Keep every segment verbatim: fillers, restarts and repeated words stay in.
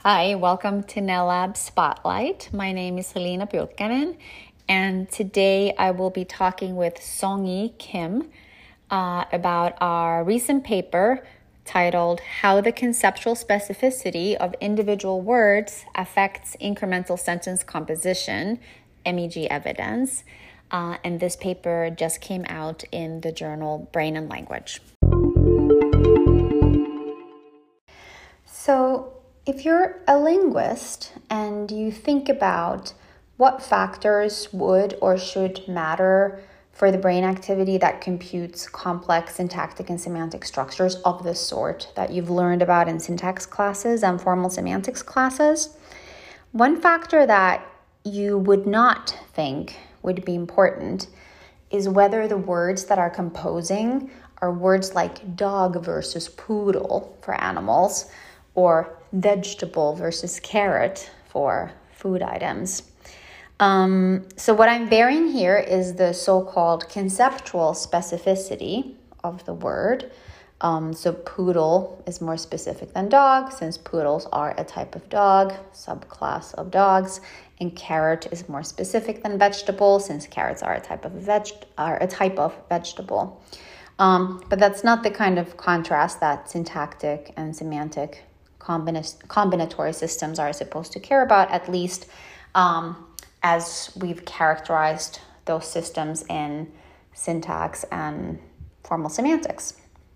Hi, welcome to NELAB Spotlight. My name is Helena Pulkkanen, and today I will be talking with Song-Yi Kim uh, about our recent paper titled How the Conceptual Specificity of Individual Words Affects Incremental Sentence Composition, M E G Evidence. Uh, and this paper just came out in the journal Brain and Language. So, if you're a linguist and you think about what factors would or should matter for the brain activity that computes complex syntactic and semantic structures of the sort that you've learned about in syntax classes and formal semantics classes, one factor that you would not think would be important is whether the words that are composing are words like dog versus poodle for animals, or vegetable versus carrot for food items. Um, so what I'm bearing here is the so-called conceptual specificity of the word. Um, so poodle is more specific than dog, since poodles are a type of dog, subclass of dogs, and carrot is more specific than vegetable, since carrots are a type of veg are a type of vegetable. Um, but that's not the kind of contrast that syntactic and semantic combinatory systems are supposed to care about, at least um, as we've characterized those systems in syntax and formal semantics.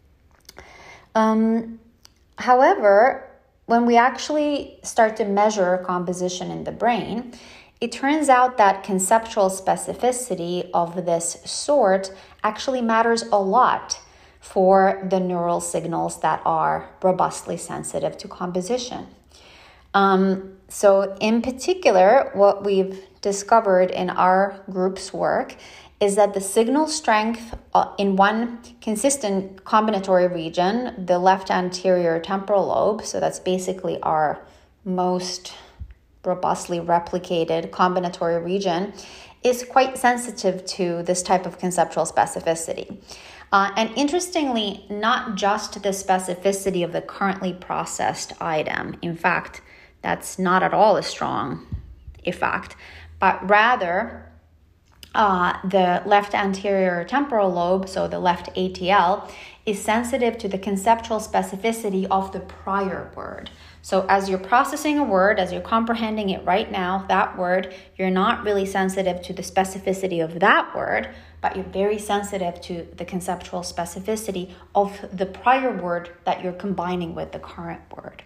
Um, however, when we actually start to measure composition in the brain, it turns out that conceptual specificity of this sort actually matters a lot for the neural signals that are robustly sensitive to composition. Um, so in particular, what we've discovered in our group's work is that the signal strength in one consistent combinatory region, the left anterior temporal lobe, so that's basically our most robustly replicated combinatory region, is quite sensitive to this type of conceptual specificity. Uh, and interestingly, not just the specificity of the currently processed item. In fact, that's not at all a strong effect, but rather uh, the left anterior temporal lobe, so the left A T L, is sensitive to the conceptual specificity of the prior word. So as you're processing a word, as you're comprehending it right now, that word, you're not really sensitive to the specificity of that word, but you're very sensitive to the conceptual specificity of the prior word that you're combining with the current word.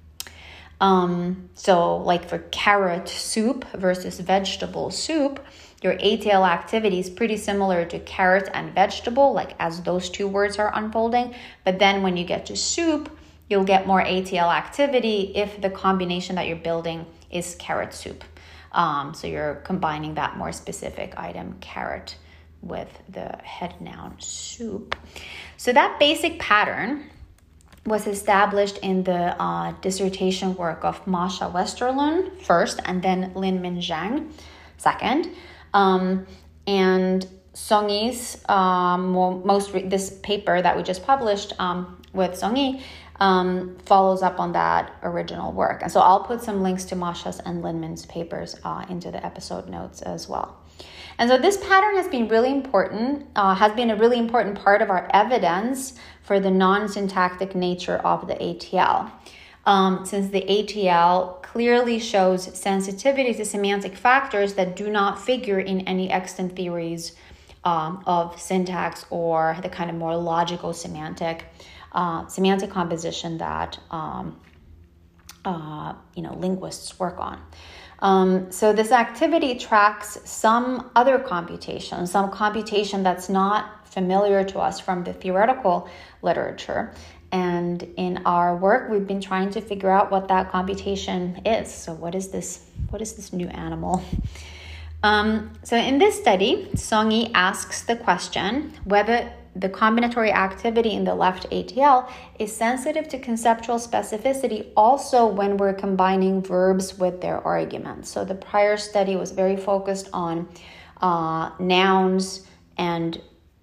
Um, so like for carrot soup versus vegetable soup, your A T L activity is pretty similar to carrot and vegetable, like as those two words are unfolding. But then when you get to soup, you'll get more A T L activity if the combination that you're building is carrot soup. Um, so you're combining that more specific item, carrot, with the head noun soup. So that basic pattern was established in the uh, dissertation work of Masha Westerlund first, and then Linmin Zhang second. Um, and Song-Yi's um, most re- this paper that we just published um, with Song-Yi um, follows up on that original work. And so I'll put some links to Masha's and Linmin's papers uh, into the episode notes as well. And so this pattern has been really important, uh, has been a really important part of our evidence for the non-syntactic nature of the A T L. Um, since the A T L clearly shows sensitivity to semantic factors that do not figure in any extant theories um, of syntax or the kind of more logical semantic uh, semantic composition that um, uh, you know linguists work on. Um, so this activity tracks some other computation, some computation that's not familiar to us from the theoretical literature. And in our work, we've been trying to figure out what that computation is. So what is this, what is this new animal? Um, so in this study, Song-Yi asks the question whether the combinatory activity in the left A T L is sensitive to conceptual specificity also when we're combining verbs with their arguments. So the prior study was very focused on uh, nouns and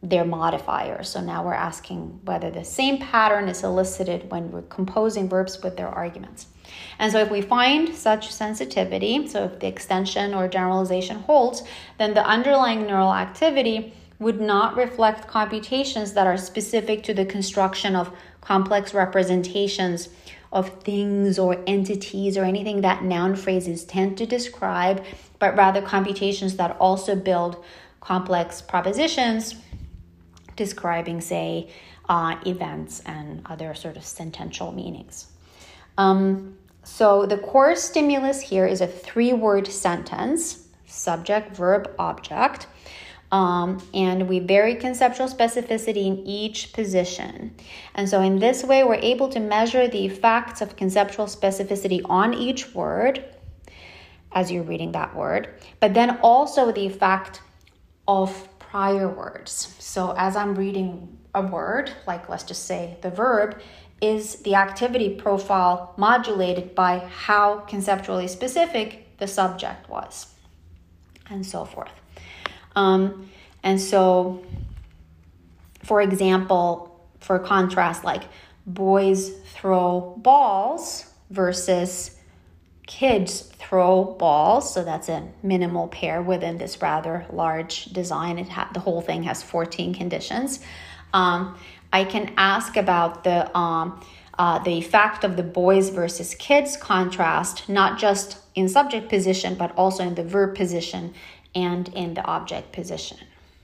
their modifiers. So now we're asking whether the same pattern is elicited when we're composing verbs with their arguments. And so if we find such sensitivity, so if the extension or generalization holds, then the underlying neural activity would not reflect computations that are specific to the construction of complex representations of things or entities or anything that noun phrases tend to describe, but rather computations that also build complex propositions describing, say, uh, events and other sort of sentential meanings. Um, so the core stimulus here is a three-word sentence, subject, verb, object. Um, and we vary conceptual specificity in each position. And so in this way, we're able to measure the effects of conceptual specificity on each word as you're reading that word, but then also the effect of prior words. So as I'm reading a word, like let's just say the verb, is the activity profile modulated by how conceptually specific the subject was, and so forth. Um, and so, for example, for contrast, like boys throw balls versus kids throw balls. So that's a minimal pair within this rather large design. It ha- the whole thing has fourteen conditions. Um, I can ask about the um, uh, the effect of the boys versus kids contrast, not just in subject position, but also in the verb position and in the object position.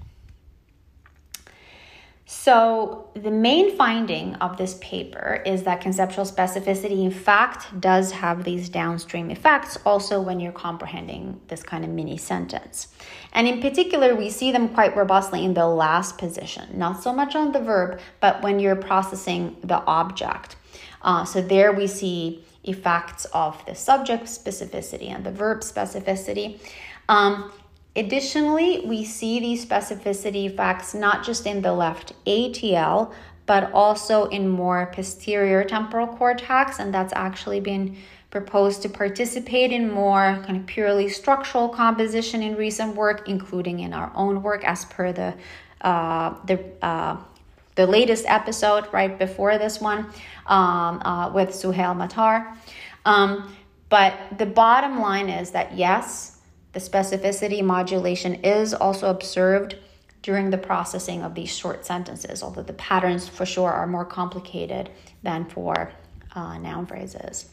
So the main finding of this paper is that conceptual specificity, in fact, does have these downstream effects also when you're comprehending this kind of mini sentence. And in particular, we see them quite robustly in the last position, not so much on the verb, but when you're processing the object. Uh, so there we see effects of the subject specificity and the verb specificity. Um, Additionally, we see these specificity effects not just in the left A T L, but also in more posterior temporal cortex, and that's actually been proposed to participate in more kind of purely structural composition in recent work, including in our own work as per the uh, the uh, the latest episode right before this one um, uh, with Suhail Matar. Um, but the bottom line is that yes, the specificity modulation is also observed during the processing of these short sentences, although the patterns for sure are more complicated than for uh, noun phrases.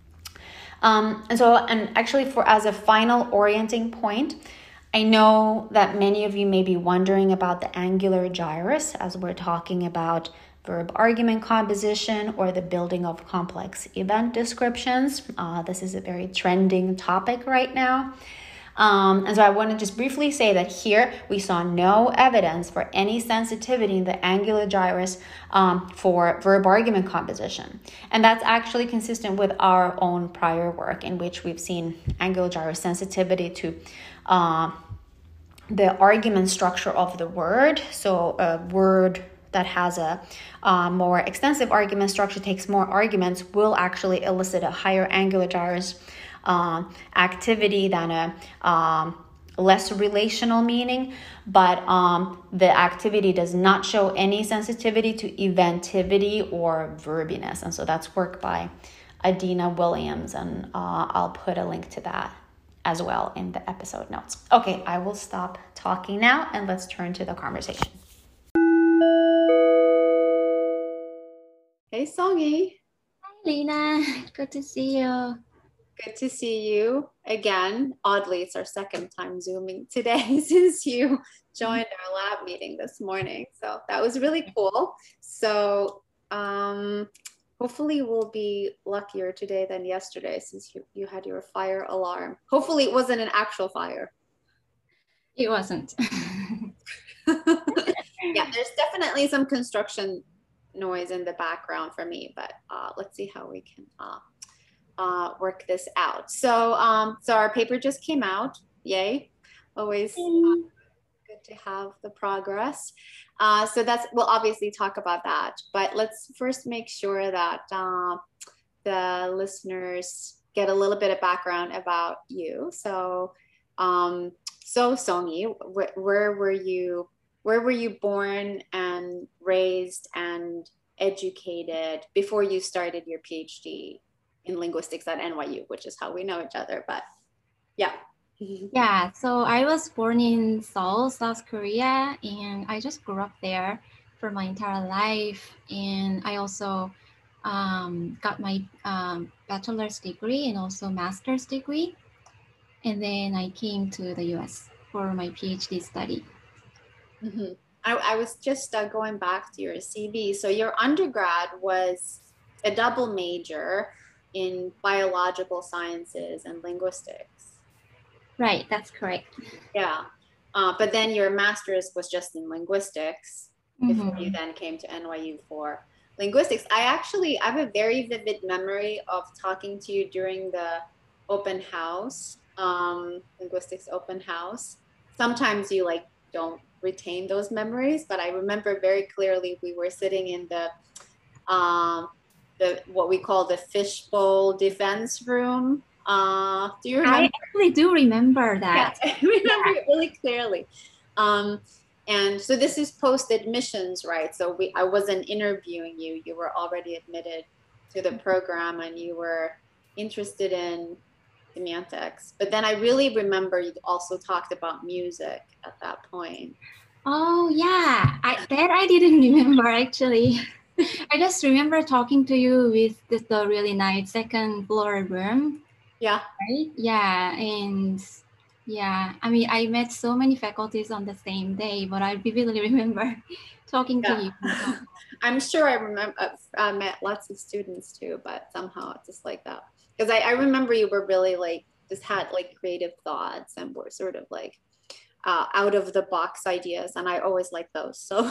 Um, and so, and actually for as a final orienting point, I know that many of you may be wondering about the angular gyrus as we're talking about verb argument composition or the building of complex event descriptions. Uh, this is a very trending topic right now. Um, and so I want to just briefly say that here we saw no evidence for any sensitivity in the angular gyrus um, for verb argument composition. And that's actually consistent with our own prior work in which we've seen angular gyrus sensitivity to uh, the argument structure of the word. So a word that has a uh, more extensive argument structure, takes more arguments, will actually elicit a higher angular gyrus Uh, activity than a um, less relational meaning, but um, the activity does not show any sensitivity to eventivity or verbiness. And so that's work by Adina Williams, and uh, I'll put a link to that as well in the episode notes. Okay, I will stop talking now and let's turn to the conversation. Hey, Songy. Hi, Lena. Good to see you. Good to see you again. Oddly, it's our second time Zooming today since you joined our lab meeting this morning. So that was really cool. So um, hopefully we'll be luckier today than yesterday since you, you had your fire alarm. Hopefully it wasn't an actual fire. It wasn't. Yeah, there's definitely some construction noise in the background for me, but uh, let's see how we can uh, Uh, work this out. So, um, so our paper just came out. Yay! Always uh, good to have the progress. Uh, so that's we'll obviously talk about that, but let's first make sure that uh, the listeners get a little bit of background about you. So, um, so Songy, wh where were you? where were you born and raised and educated before you started your PhD in linguistics at N Y U, which is how we know each other, but yeah. Yeah, so I was born in Seoul, South Korea, and I just grew up there for my entire life. And I also um, got my um, bachelor's degree and also master's degree. And then I came to the U S for my PhD study. Mm-hmm. I, I was just uh, going back to your C V. So your undergrad was a double major in biological sciences and linguistics. Right, that's correct. Yeah. Uh, but then your master's was just in linguistics before Mm-hmm. you then came to N Y U for linguistics. I actually I have a very vivid memory of talking to you during the open house, um, linguistics open house. Sometimes you like don't retain those memories, but I remember very clearly we were sitting in the um, the what we call the fishbowl defense room. Uh, do you remember? I actually do remember that. Yeah, I remember yeah. it really clearly. Um, and so this is post admissions, right? So we I wasn't interviewing you. You were already admitted to the program and you were interested in semantics. But then I really remember you also talked about music at that point. Oh yeah, I, that I didn't remember actually. I just remember talking to you with this, the really nice second floor room. Yeah. Right? Yeah, and yeah, I mean, I met so many faculties on the same day, but I vividly remember talking yeah. to you. I'm sure I remember I uh, met lots of students too, but somehow it's just like that. Because I, I remember you were really like just had like creative thoughts and were sort of like uh, out of the box ideas, and I always like those. So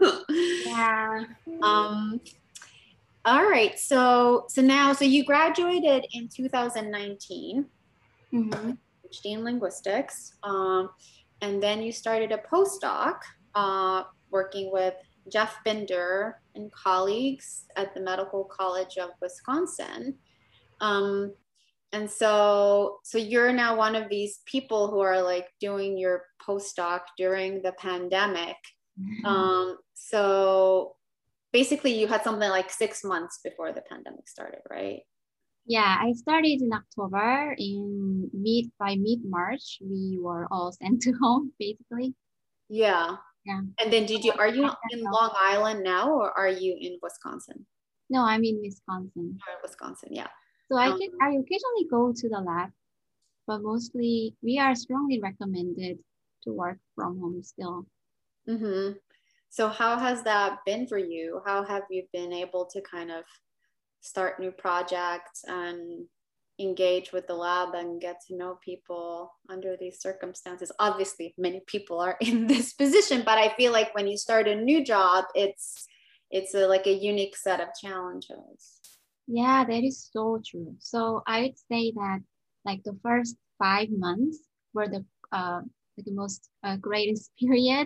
yeah. Um. All right. So so now so you graduated in two thousand nineteen, mm-hmm. PhD in linguistics, um, and then you started a postdoc, uh, working with Jeff Binder and colleagues at the Medical College of Wisconsin. Um, and so, so you're now one of these people who are like doing your postdoc during the pandemic. Mm-hmm. Um, so basically you had something like six months before the pandemic started, right? Yeah, I started in October. In mid by mid-March, we were all sent to home, basically. Yeah. Yeah. And then did you, are you in Long Island now or are you in Wisconsin? No, I'm in Wisconsin. You're in Wisconsin, yeah. So I can, I occasionally go to the lab, but mostly we are strongly recommended to work from home still. Mm-hmm. So how has that been for you? How have you been able to kind of start new projects and engage with the lab and get to know people under these circumstances? Obviously, many people are in this position, but I feel like when you start a new job, it's it's a, like a unique set of challenges. Yeah, that is so true. So I would say that like the first five months were the uh, the most uh, greatest period.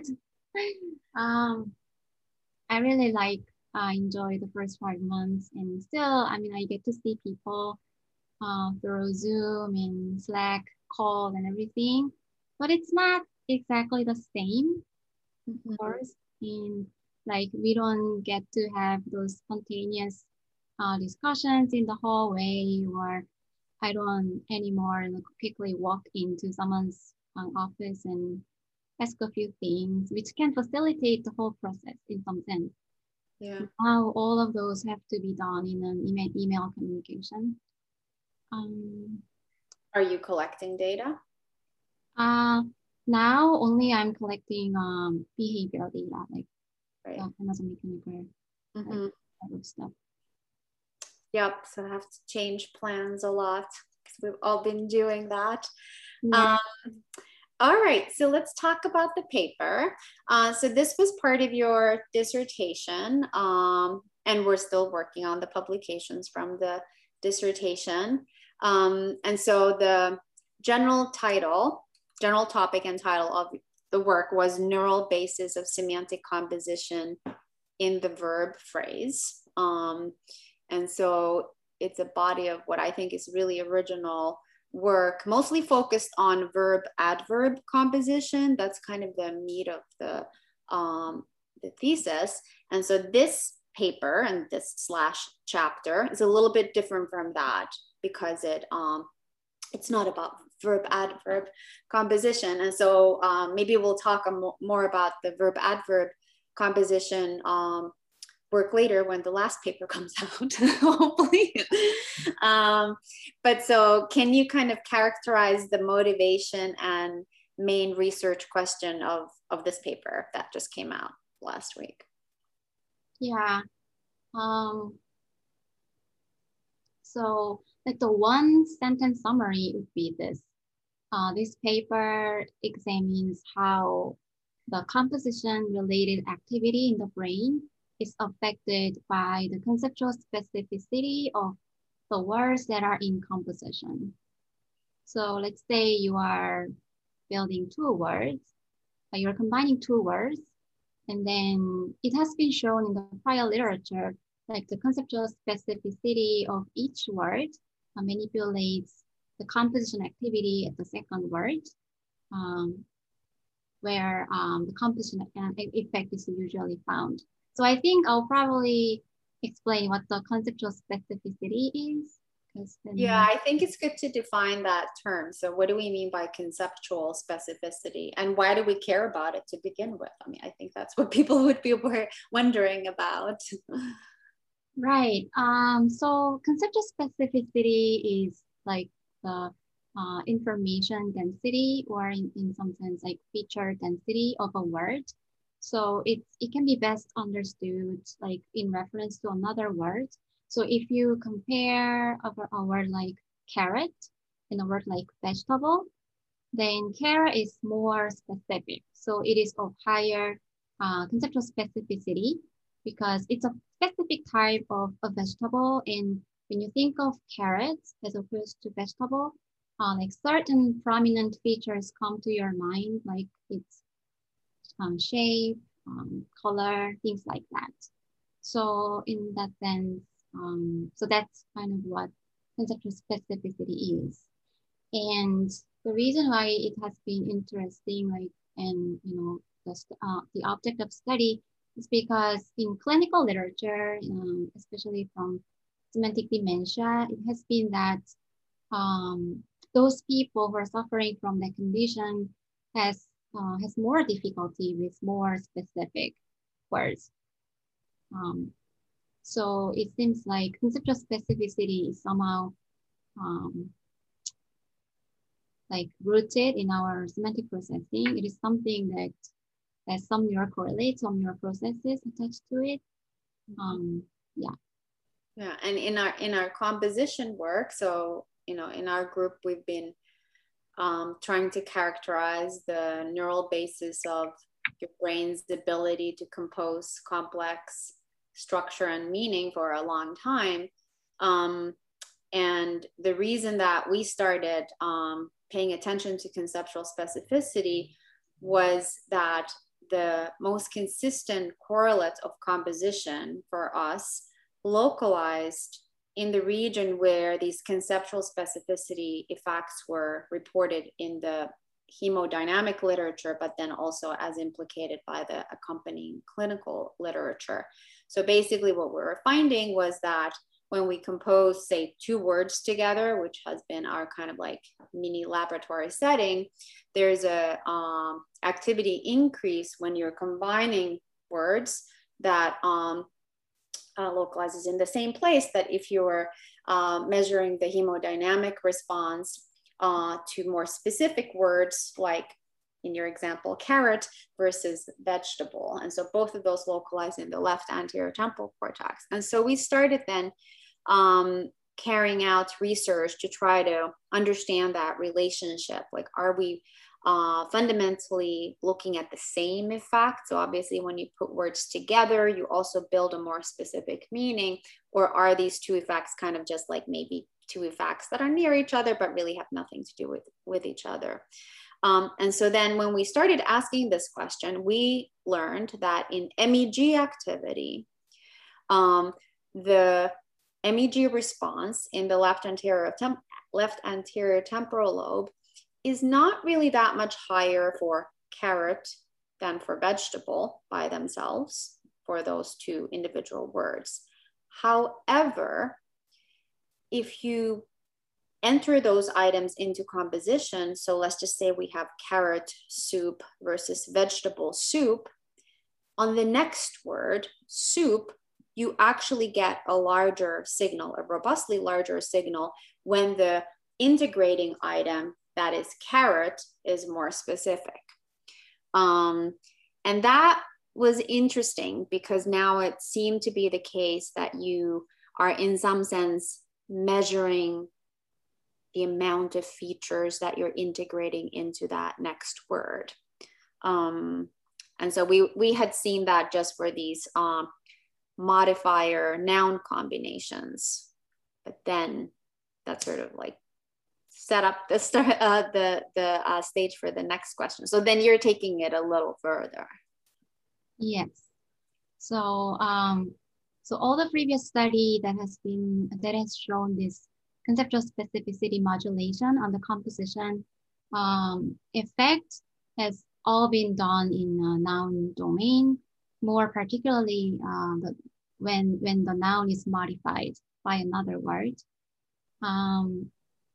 um, I really like uh, enjoy the first five months, and still, I mean, I get to see people uh, through Zoom and Slack call and everything, but it's not exactly the same, mm-hmm. of course. And like we don't get to have those spontaneous uh, discussions in the hallway, or I don't anymore like, quickly walk into someone's um, office and ask a few things, which can facilitate the whole process in some sense. Yeah. Now all of those have to be done in an email, email communication. Um, Are you collecting data? Uh, now only I'm collecting um behavioral data, like right. uh, Amazon Mechanical, mm-hmm. like, type of stuff. Yep, so I have to change plans a lot because we've all been doing that. Yeah. Um, all right, so let's talk about the paper. Uh, so this was part of your dissertation, um, and we're still working on the publications from the dissertation. Um, and so the general title, general topic and title of the work was Neural Basis of Semantic Composition in the Verb Phrase. Um, and so it's a body of what I think is really original work, mostly focused on verb adverb composition. That's kind of the meat of the um, the thesis. And so this paper and this slash chapter is a little bit different from that because it um, it's not about verb adverb composition. And so um, maybe we'll talk more about the verb adverb composition um, work later when the last paper comes out, hopefully. um, but so can you kind of characterize the motivation and main research question of, of this paper that just came out last week? Yeah. Um, so like the one sentence summary would be this. Uh, this paper examines how the composition related activity in the brain is affected by the conceptual specificity of the words that are in composition. So let's say you are building two words, uh, you're combining two words, and then it has been shown in the prior literature, like the conceptual specificity of each word uh, manipulates the composition activity at the second word, um, where um, the composition effect is usually found. So I think I'll probably explain what the conceptual specificity is. Then... Yeah, I think it's good to define that term. So what do we mean by conceptual specificity, and why do we care about it to begin with? I mean, I think that's what people would be wondering about. Right. Um, so conceptual specificity is like the uh, information density, or in, in some sense like feature density of a word. So it, it can be best understood like in reference to another word. So if you compare a, a word like carrot and a word like vegetable, then carrot is more specific. So it is of higher uh, conceptual specificity because it's a specific type of a vegetable. And when you think of carrots as opposed to vegetable, uh, like certain prominent features come to your mind, like its um, shape, um, color, things like that. So in that sense, um, so that's kind of what conceptual specificity is. And the reason why it has been interesting, like, and you know, the, uh, the object of study is because in clinical literature, um, especially from semantic dementia, it has been that um, those people who are suffering from that condition has uh, has more difficulty with more specific words. Um, so it seems like conceptual specificity is somehow um, like rooted in our semantic processing. It is something that has some neural correlates, some neural processes attached to it. Um, yeah. Yeah, and in our in our composition work, so you know, in our group, we've been um, trying to characterize the neural basis of your brain's ability to compose complex structure and meaning for a long time. Um, and the reason that we started um, paying attention to conceptual specificity was that the most consistent correlate of composition for us localized in the region where these conceptual specificity effects were reported in the hemodynamic literature, but then also as implicated by the accompanying clinical literature. So basically what we were finding was that when we compose, say, two words together, which has been our kind of like mini laboratory setting, there's a um, activity increase when you're combining words that um, uh, localizes in the same place that if you're uh, measuring the hemodynamic response uh, to more specific words, like in your example, carrot versus vegetable. And so both of those localize in the left anterior temporal cortex. And so we started then um, carrying out research to try to understand that relationship. Like, are we uh, fundamentally looking at the same effect? So obviously when you put words together, you also build a more specific meaning, or are these two effects kind of just like maybe two effects that are near each other, but really have nothing to do with, with each other? Um, and so then when we started asking this question, we learned that in M E G activity, um, the M E G response in the left anterior, temp left anterior temporal lobe is not really that much higher for carrot than for vegetable by themselves for those two individual words. However, if you enter those items into composition, so let's just say we have carrot soup versus vegetable soup, on the next word, soup, you actually get a larger signal, a robustly larger signal when the integrating item, that is carrot, is more specific. Um, and that was interesting because now it seemed to be the case that you are in some sense measuring the amount of features that you're integrating into that next word. Um, and so we, we had seen that just for these um, modifier noun combinations, but then that sort of like set up the start, uh, the the uh, stage for the next question. So then you're taking it a little further. Yes. So um, so all the previous study that has been that has shown this conceptual specificity modulation on the composition um, effect has all been done in a noun domain, more particularly uh, the, when when the noun is modified by another word. Um,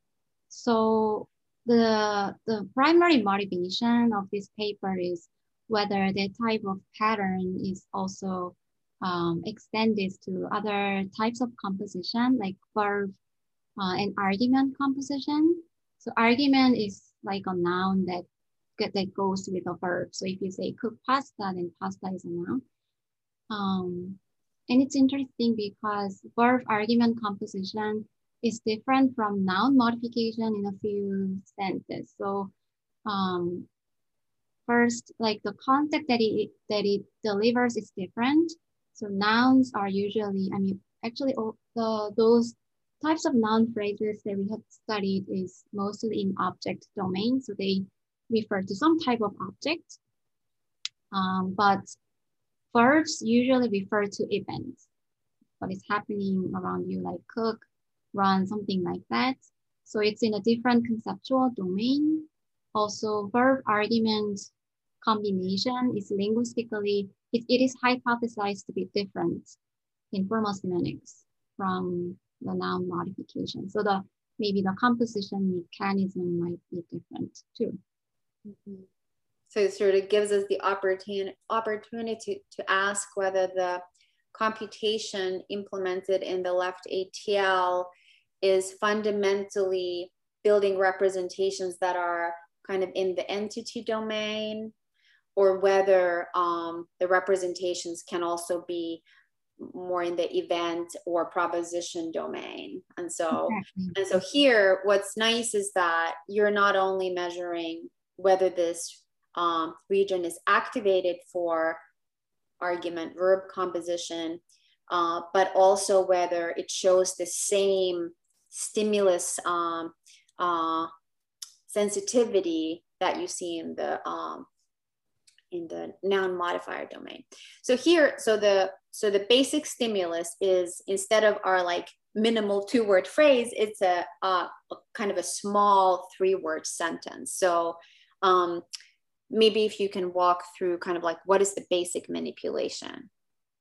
So the, the primary motivation of this paper is whether that type of pattern is also um, extended to other types of composition, like verb uh, and argument composition. So argument is like a noun that, that goes with a verb. So if you say cook pasta, then pasta is a noun. Um, and it's interesting because verb argument composition is different from noun modification in a few senses. So um, first, like the concept that it, that it delivers is different. So nouns are usually, I mean, actually all the, those types of noun phrases that we have studied is mostly in object domain. So they refer to some type of object, um, but verbs usually refer to events, what is happening around you, like cook, run, something like that. So it's in a different conceptual domain. Also, verb argument combination is linguistically, it, it is hypothesized to be different in formal semantics from the noun modification. So the maybe the composition mechanism might be different too. Mm-hmm. So it sort of gives us the opportunity opportunity to, to ask whether the computation implemented in the left A T L is fundamentally building representations that are kind of in the entity domain, or whether um, the representations can also be more in the event or proposition domain. And so, exactly. and so here, what's nice is that you're not only measuring whether this um, region is activated for argument verb composition, uh, but also whether it shows the same stimulus um, uh, sensitivity that you see in the um, in the noun modifier domain. So here, so the so the basic stimulus is, instead of our like minimal two word phrase, it's a, a, a kind of a small three word sentence. So um, maybe if you can walk through kind of like what is the basic manipulation.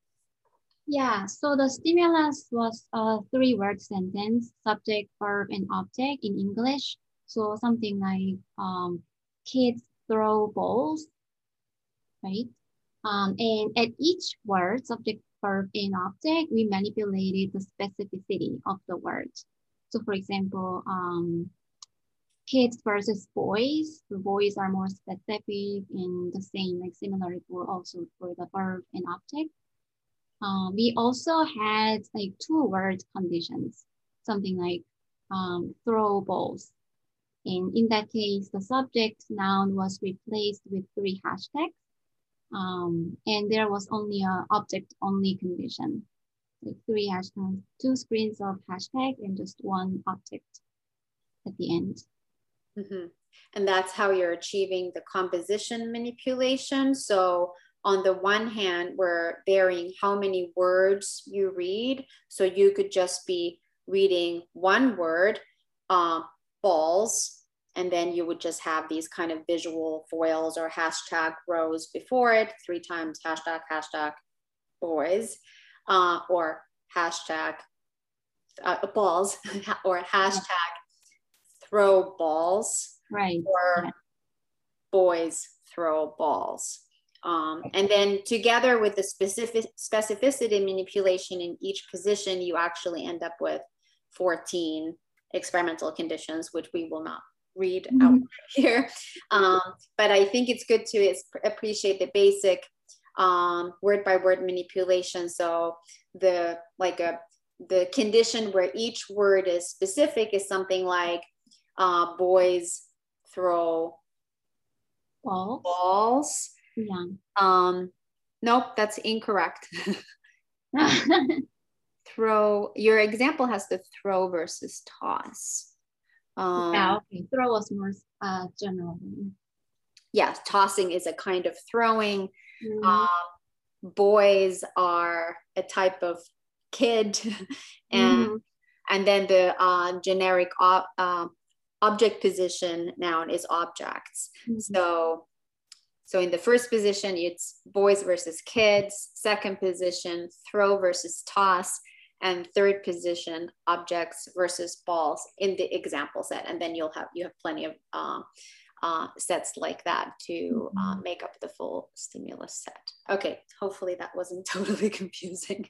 Yeah, so the stimulus was a three word sentence, subject, verb, and object in English. So something like um, kids throw balls, right? Um, and at each word, subject, verb, and object, we manipulated the specificity of the word. So for example, um, kids versus boys, the boys are more specific and the same, like similar for also for the verb and object. Um, we also had like two word conditions, something like um, throw balls. And in that case, the subject noun was replaced with three hashtags. Um, and there was only a object only condition, like three hashtags, two screens of hashtag and just one object at the end. Mm-hmm. And that's how you're achieving the composition manipulation. So on the one hand, we're varying how many words you read. So you could just be reading one word, uh, balls, and then you would just have these kind of visual foils or hashtag rows before it, three times hashtag, hashtag boys, uh, or hashtag uh, balls, or hashtag throw balls, Right. or Yeah. boys throw balls. Um, and then together with the specific specificity manipulation in each position, you actually end up with fourteen experimental conditions, which we will not read mm-hmm. out here. Um, but I think it's good to appreciate the basic um, word by word manipulation. So the like a the condition where each word is specific is something like uh, boys throw balls. balls. Yeah. Um, nope, that's incorrect. Throw, your example has the throw versus toss. Um, yeah, okay. Throw was more uh, general. Yeah, tossing is a kind of throwing. Mm-hmm. Um, boys are a type of kid. and mm-hmm. and then the uh, generic ob uh, object position noun is objects. Mm-hmm. So So in the first position, it's boys versus kids. Second position, throw versus toss. And third position, objects versus balls in the example set. And then you'll have, you have plenty of uh, uh, sets like that to uh, make up the full stimulus set. Okay, hopefully that wasn't totally confusing.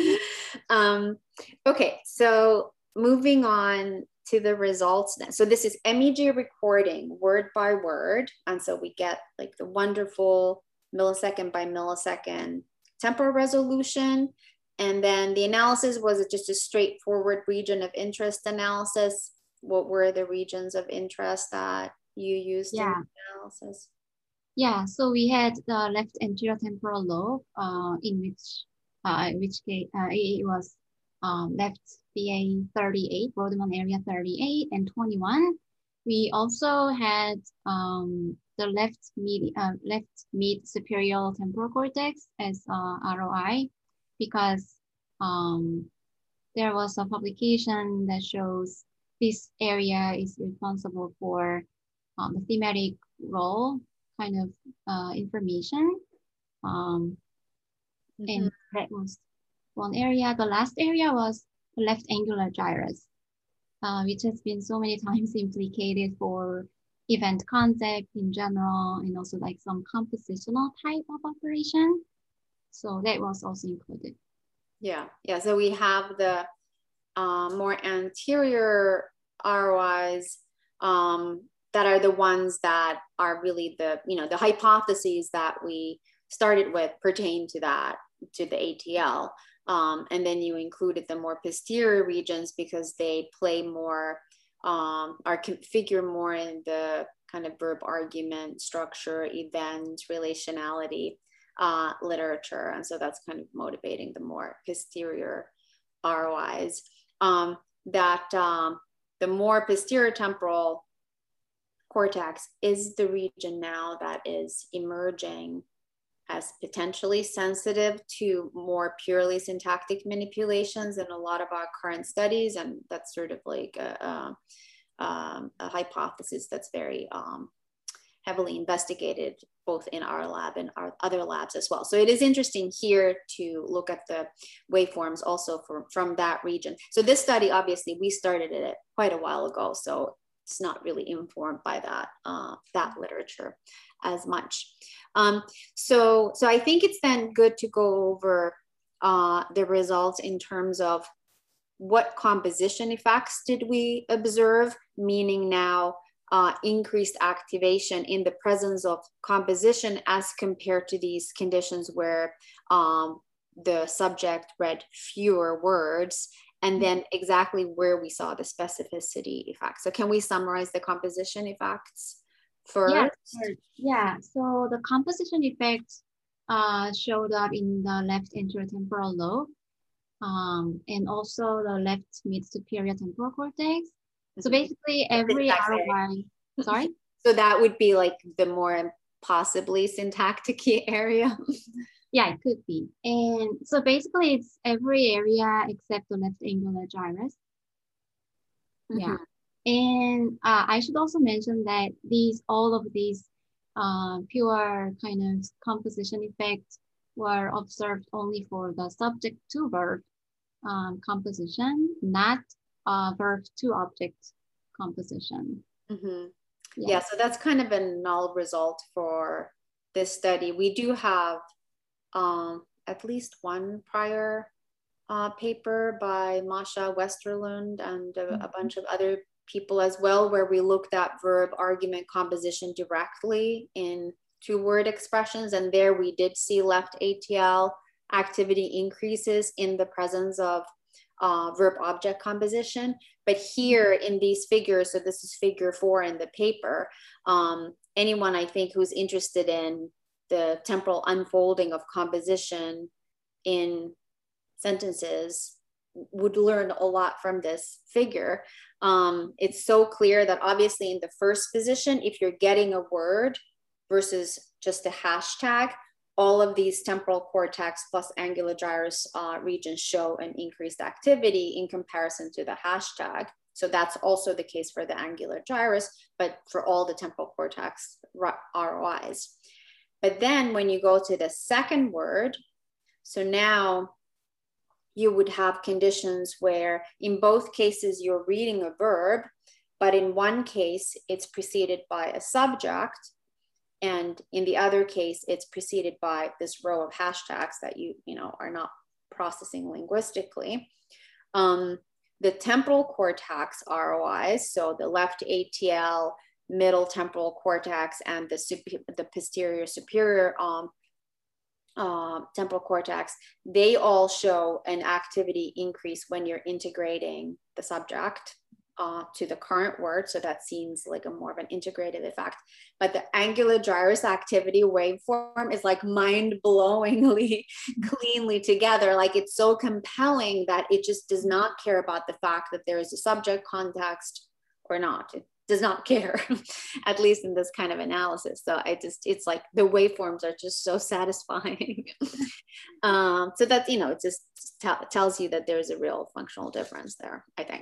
um, okay, so moving on to the results then. So this is M E G recording word by word. And so we get like the wonderful millisecond by millisecond temporal resolution. And then the analysis was just a straightforward region of interest analysis. What were the regions of interest that you used yeah. in the analysis? Yeah, so we had the left anterior temporal lobe, uh, in which, uh, in which case uh, it was um, left B A thirty-eight, Brodmann area thirty-eight and twenty-one. We also had um, the left mid, uh, left mid superior temporal cortex as uh, R O I, because um, there was a publication that shows this area is responsible for um, the thematic role kind of uh, information. Um, mm-hmm. And that was one area. The last area was the left angular gyrus, uh, which has been so many times implicated for event concept in general, and also like some compositional type of operation. So that was also included. Yeah, yeah. So we have the uh, more anterior R O Is um, that are the ones that are really the, you know, the hypotheses that we started with pertain to that, to the A T L. Um, and then you included the more posterior regions because they play more, um, are configured more in the kind of verb argument, structure, event, relationality uh, literature. And so that's kind of motivating the more posterior R O Is. Um, that um, the more posterior temporal cortex is the region now that is emerging as potentially sensitive to more purely syntactic manipulations in a lot of our current studies. And that's sort of like a, a, um, a hypothesis that's very um, heavily investigated both in our lab and our other labs as well. So it is interesting here to look at the waveforms also from, from that region. So this study, obviously, we started it quite a while ago, so it's not really informed by that, uh, that literature as much. Um, so, so I think it's then good to go over uh, the results in terms of what composition effects did we observe, meaning now uh, increased activation in the presence of composition as compared to these conditions where um, the subject read fewer words, and then exactly where we saw the specificity effects. So can we summarize the composition effects first? Yeah, yeah. So the composition effect uh, showed up in the left anterior temporal lobe, um, and also the left mid superior temporal cortex. So basically every R O I, sorry? So that would be like the more possibly syntactic area. Yeah, it could be. And so basically it's every area except the left angular gyrus. Mm-hmm. Yeah. And uh, I should also mention that these, all of these uh, pure kind of composition effects were observed only for the subject to verb um, composition, not uh, verb to object composition. Mm-hmm. Yeah. Yeah, so that's kind of a null result for this study. We do have um, at least one prior uh, paper by Masha Westerlund and a, Mm-hmm. a bunch of other people as well, where we looked at verb argument composition directly in two word expressions. And there we did see left A T L activity increases in the presence of uh, verb object composition. But here in these figures, so this is figure four in the paper, um, anyone I think who's interested in the temporal unfolding of composition in sentences would learn a lot from this figure. Um, it's so clear that obviously in the first position, if you're getting a word versus just a hashtag, all of these temporal cortex plus angular gyrus uh, regions show an increased activity in comparison to the hashtag. So that's also the case for the angular gyrus, but for all the temporal cortex R O Is. But then when you go to the second word, so now you would have conditions where in both cases you're reading a verb, but in one case it's preceded by a subject, and in the other case it's preceded by this row of hashtags that you, you know, are not processing linguistically. Um, the temporal cortex R O Is, so the left A T L, middle temporal cortex, and the, the posterior superior um, uh, temporal cortex, they all show an activity increase when you're integrating the subject uh, to the current word. So that seems like a more of an integrative effect. But the angular gyrus activity waveform is like mind-blowingly cleanly together. Like it's so compelling that it just does not care about the fact that there is a subject context or not. It does not care, at least in this kind of analysis. So I just, it's like the waveforms are just so satisfying. um, so that's, you know, it just tells you that there's a real functional difference there, I think.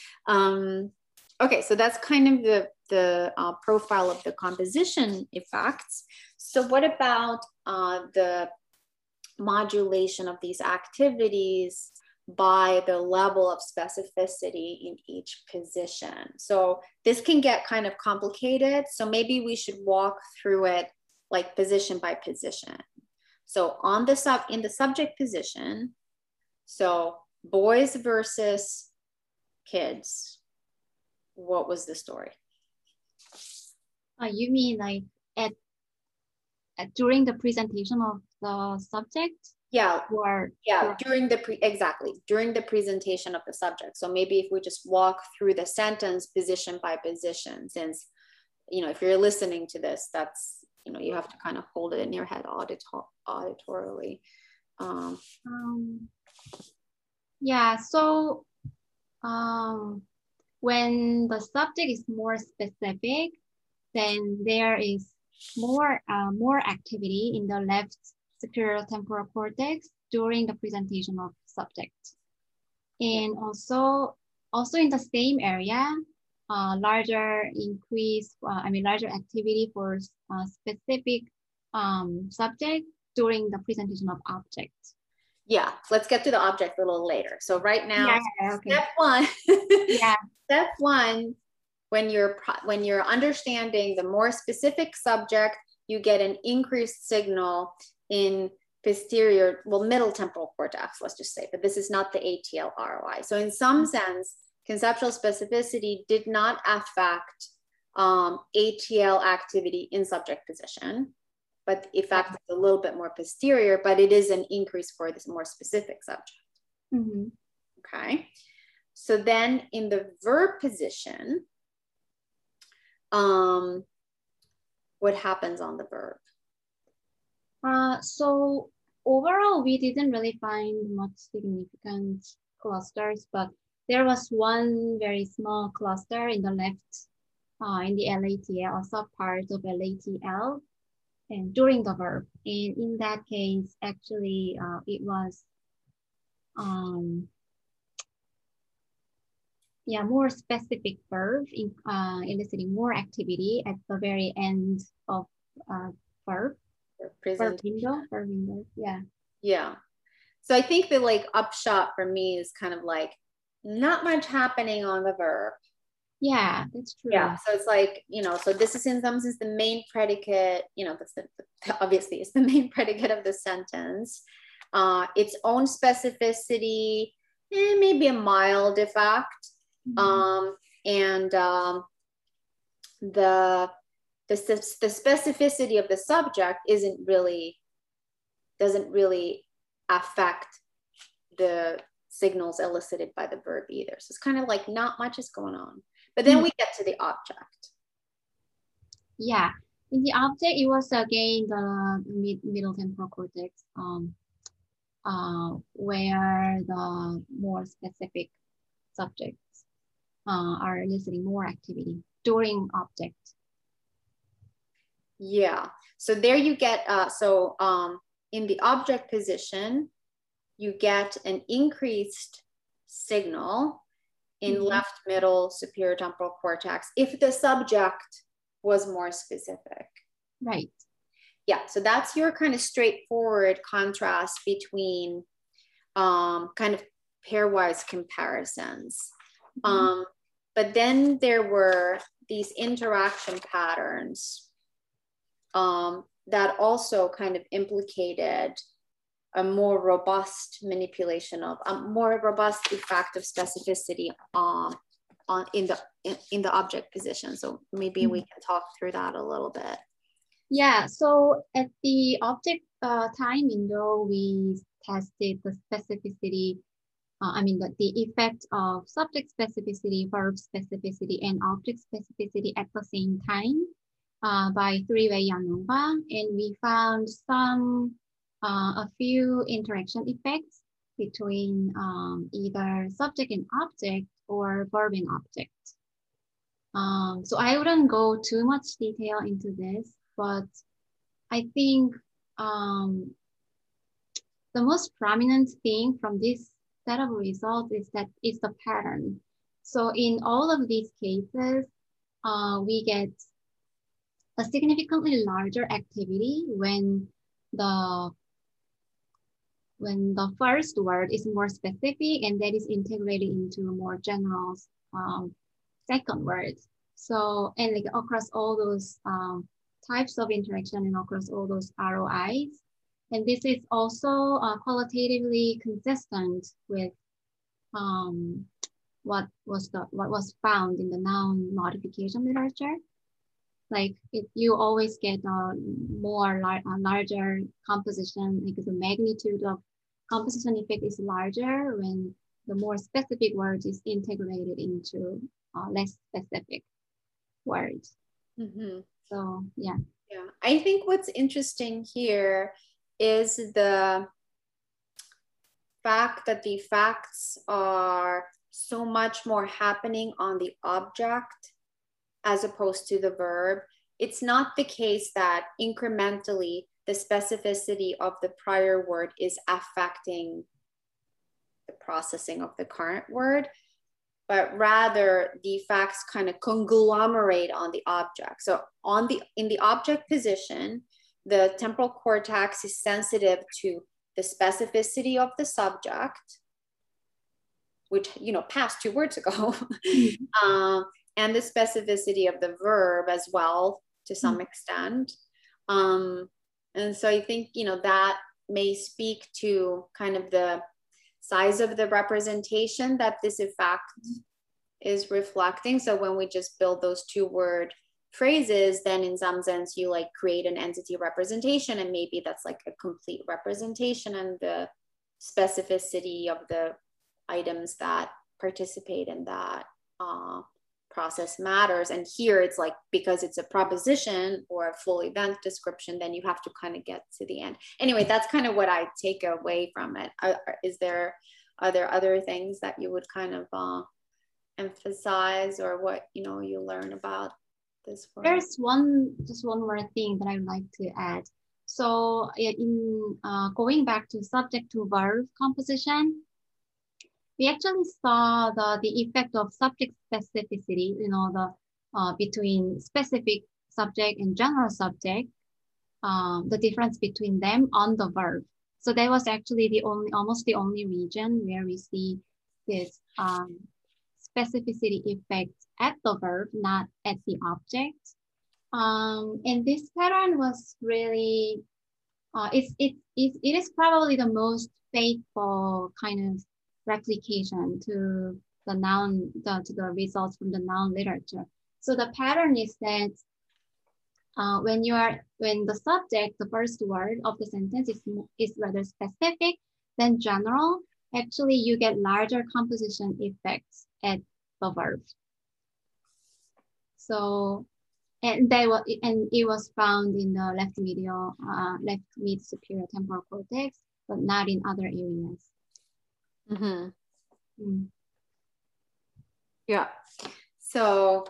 Um, okay, so that's kind of the, the uh, profile of the composition effects. So what about uh, the modulation of these activities by the level of specificity in each position? So this can get kind of complicated. So maybe we should walk through it like position by position. So on the sub, in the subject position, so boys versus kids, what was the story? Uh, you mean like at, at during the presentation of the subject? Yeah, or yeah, or, during the pre exactly during the presentation of the subject. So maybe if we just walk through the sentence position by position, since, you know, if you're listening to this, that's, you know, you have to kind of hold it in your head auditor auditorily. Um, um, yeah, so um, when the subject is more specific, then there is more uh, more activity in the left superior temporal cortex during the presentation of subject. And yeah. also, also in the same area, uh, larger increase, uh, I mean, larger activity for uh, specific um, subject during the presentation of object. Yeah, let's get to the object a little later. So right now, yeah, yeah, okay. step one, yeah. step one, when you're, when you're understanding the more specific subject, you get an increased signal in posterior, well, middle temporal cortex, let's just say, but this is not the A T L R O I. So in some sense, conceptual specificity did not affect um, A T L activity in subject position, but the effect is a little bit more posterior, but it is an increase for this more specific subject. Mm-hmm. Okay. So then in the verb position, um, what happens on the verb? Uh, so overall, we didn't really find much significant clusters, but there was one very small cluster in the left, uh, in the L A T L, a subpart of L A T L, and during the verb. And in that case, actually, uh, it was, um, yeah, more specific verb, in, uh, eliciting more activity at the very end of uh, verb. Verb window, verb window, yeah. Yeah. So I think the like upshot for me is kind of like not much happening on the verb. Yeah, that's true. Yeah. So it's like, you know, so this is in some sense the main predicate, you know, that's the, obviously it's the main predicate of the sentence. Uh, its own specificity, eh, maybe a mild effect. Mm-hmm. Um, and um, the, the, the specificity of the subject isn't really, doesn't really affect the signals elicited by the verb either. So it's kind of like not much is going on. But then mm-hmm. we get to the object. Yeah, in the object, it was again the mid middle temporal cortex, um, uh, where the more specific subjects uh, are eliciting more activity during object. Yeah, so there you get, uh, so um, in the object position, you get an increased signal in mm-hmm. left middle superior temporal cortex if the subject was more specific. Right. Yeah, so that's your kind of straightforward contrast between um, kind of pairwise comparisons. Mm-hmm. Um, but then there were these interaction patterns um, that also kind of implicated a more robust manipulation of a more robust effect of specificity um, on in the in, in the object position. So maybe mm-hmm. we can talk through that a little bit. Yeah. So at the object uh, time window, we tested the specificity. Uh, I mean the, the effect of subject specificity, verb specificity, and object specificity at the same time uh, by three-way ANOVA, and we found some. Uh, a few interaction effects between um, either subject and object or verb and object. Um, so I wouldn't go too much detail into this, but I think um, the most prominent thing from this set of results is that it's the pattern. So in all of these cases, uh, we get a significantly larger activity when the when the first word is more specific and that is integrated into a more general um, second word. So, and like across all those um, types of interaction and across all those R O Is. And this is also uh, qualitatively consistent with um, what was the what was found in the noun modification literature. Like if you always get a more lar a larger composition, like the magnitude of composition effect is larger when the more specific word is integrated into uh, less specific words. Mm-hmm. So yeah. Yeah, I think what's interesting here is the fact that the facts are so much more happening on the object as opposed to the verb. It's not the case that incrementally the specificity of the prior word is affecting the processing of the current word, but rather the facts kind of conglomerate on the object. So on the in the object position, the temporal cortex is sensitive to the specificity of the subject, which, you know, passed two words ago, mm-hmm. um, and the specificity of the verb as well, to some mm-hmm. extent. Um, and so I think, you know, that may speak to kind of the size of the representation that this effect is reflecting. So when we just build those two word phrases, then in some sense you like create an entity representation, and maybe that's like a complete representation, and the specificity of the items that participate in that uh, process matters. And here it's like, because it's a proposition or a full event description, then you have to kind of get to the end. Anyway, that's kind of what I take away from it. Uh, is there, are there other things that you would kind of uh, emphasize, or what, you know, you learn about this word? There's one, just one more thing that I'd like to add. So in uh, going back to subject to verb composition, we actually saw the, the effect of subject specificity, you know, the uh, between specific subject and general subject, um, the difference between them on the verb. So that was actually the only, almost the only region where we see this um, specificity effect at the verb, not at the object. Um, and this pattern was really, uh, it's, it, it, it is probably the most faithful kind of replication to the noun, the, to the results from the noun literature. So the pattern is that uh, when you are, when the subject, the first word of the sentence is, is rather specific than general, actually you get larger composition effects at the verb. So, and they were, and it was found in the left medial, uh, left mid superior temporal cortex, but not in other areas. Mm-hmm. Mm. Yeah. So,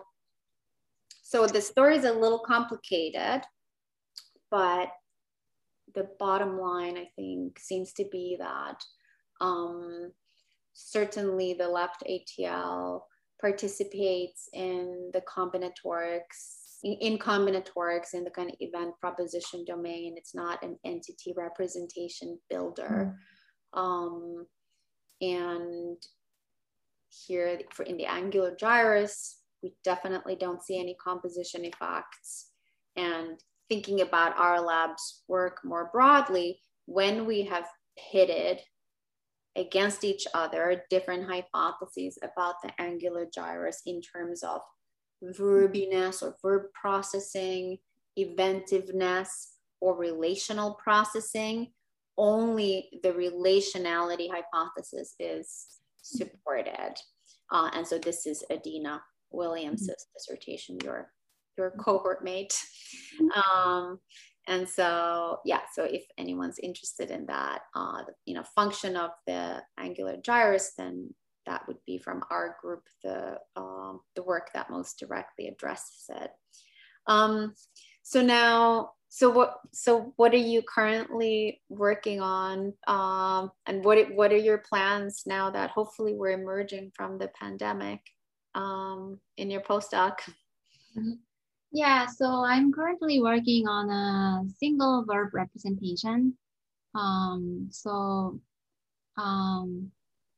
so the story is a little complicated, but the bottom line, I think, seems to be that um, certainly the left A T L participates in the combinatorics, in, in combinatorics in the kind of event proposition domain. It's not an entity representation builder. Mm. Um, and here for in the angular gyrus, we definitely don't see any composition effects. And thinking about our lab's work more broadly, when we have pitted against each other different hypotheses about the angular gyrus in terms of verbiness or verb processing, eventiveness, or relational processing, only the relationality hypothesis is supported. Uh, and so this is Adina Williams's dissertation, your, your cohort mate. Um, and so, yeah, so if anyone's interested in that, uh, you know, function of the angular gyrus, then that would be from our group, the, um, the work that most directly addresses it. Um, so now, so what, so what are you currently working on? Um, and what, what are your plans now that hopefully we're emerging from the pandemic um, in your postdoc? Mm-hmm. Yeah, so I'm currently working on a single verb representation. Um, so um,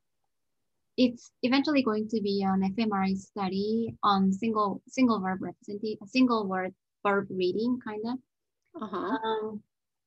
it's eventually going to be an fMRI study on single single verb representation, a single word verb reading kind of. Uh-huh. Um,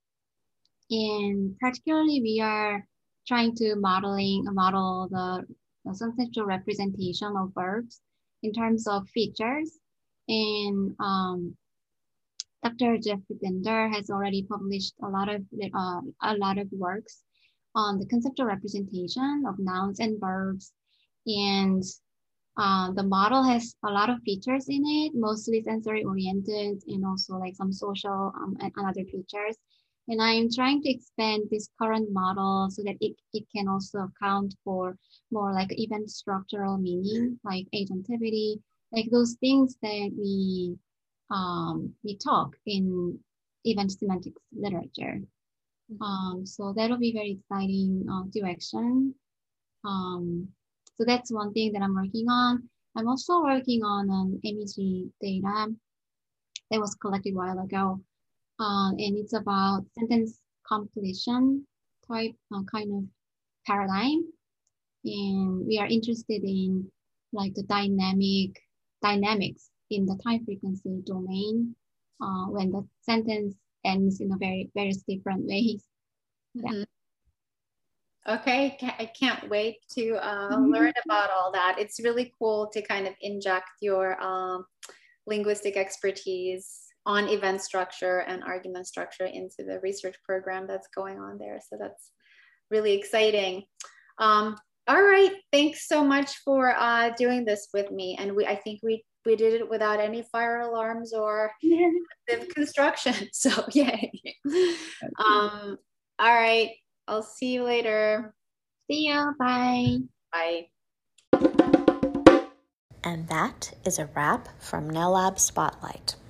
and particularly we are trying to modeling model the, the conceptual representation of verbs in terms of features. And um, Doctor Jeffrey Binder has already published a lot of uh, a lot of works on the conceptual representation of nouns and verbs, and uh, the model has a lot of features in it, mostly sensory oriented, and also like some social um, and other features. And I'm trying to expand this current model so that it, it can also account for more like event structural meaning, like agentivity, like those things that we um, we talk in event semantics literature. Um, so that'll be very exciting uh, direction. Um, so that's one thing that I'm working on. I'm also working on an M E G data that was collected a while ago. Uh, and it's about sentence completion type uh, kind of paradigm. And we are interested in like the dynamic dynamics in the time frequency domain uh, when the sentence ends in a very various different ways. Yeah. Mm-hmm. Okay, I can't wait to uh, learn about all that. It's really cool to kind of inject your um, linguistic expertise on event structure and argument structure into the research program that's going on there. So that's really exciting. Um, all right, thanks so much for uh, doing this with me. And we, I think we we did it without any fire alarms or construction. So yay. Um, all right, I'll see you later. See you, bye. Bye. And that is a wrap from NELab Spotlight.